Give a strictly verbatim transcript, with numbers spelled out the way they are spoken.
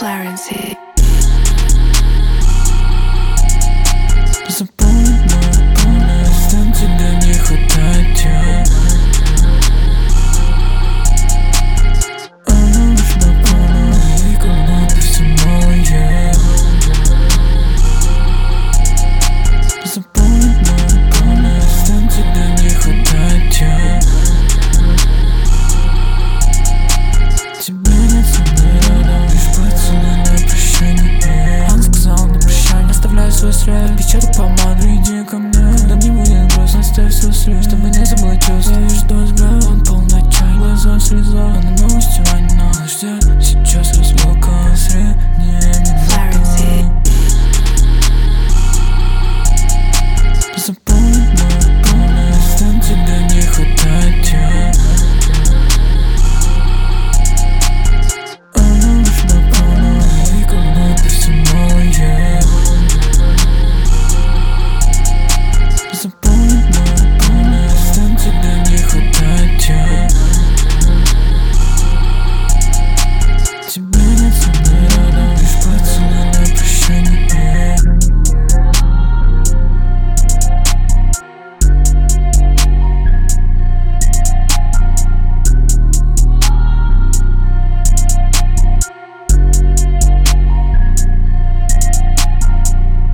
Florency. Заполнить мою полность, там тебя не хватает тебя. Она нужна полная, и когда ты все моя. Заполнить мою полность, там тебя не хватает тебя. Тебя нет со мной рядом, лишь поцелуй на прощание. Она сказала на прощание: оставляй свой след, отпечаток помады, иди ко мне. Когда мне будет грустно, оставь свой след, чтобы не забыть чувства. Я вижу твой взгляд, он полный чай, глаза слеза.